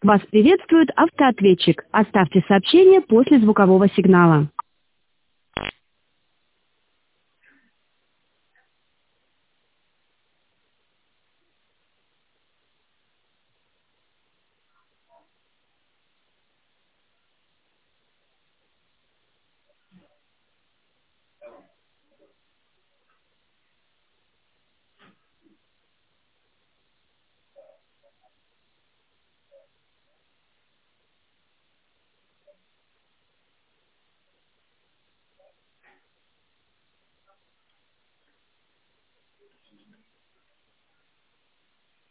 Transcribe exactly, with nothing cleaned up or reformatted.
Вас приветствует автоответчик. Оставьте сообщение после звукового сигнала.